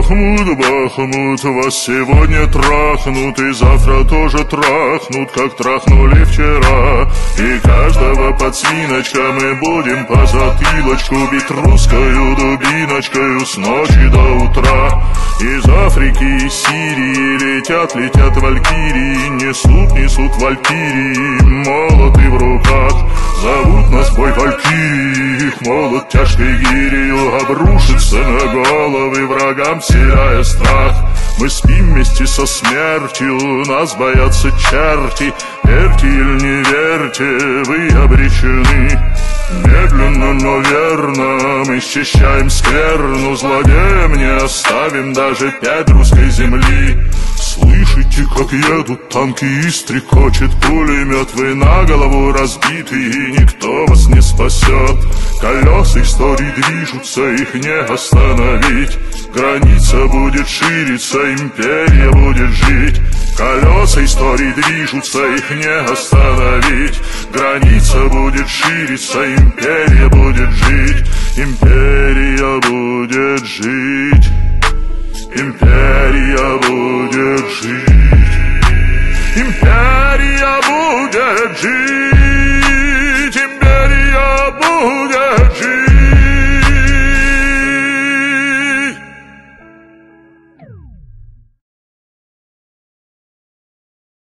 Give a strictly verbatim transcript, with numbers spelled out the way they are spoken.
Бахмут, Бахмут, вас сегодня трахнут и завтра тоже трахнут, как трахнули вчера. И каждого под свиночка мы будем по затылочку бить русскою дубиночкою с ночи до утра. Из Африки и Сирии летят, летят валькирии, несут, несут валькирии, молоты в руках. Зовут нас бой валькирии, их молот тяжкой гирью обрушится на головы врагам, вселяя страх. Мы спим вместе со смертью, нас боятся черти. Верьте или не верьте, вы обречены. Медленно, но верно мы счищаем скверну, злодеям не оставим даже пять русской земли. Слышите, как едут танки и стрекочет пулемет? Вы на голову разбиты, и никто вас не спасет. Колеса истории движутся, их не остановить. Граница будет шириться, империя будет жить. Колеса истории движутся, их не остановить. Граница будет шириться, империя будет жить. Империя будет жить. Империя будет жить.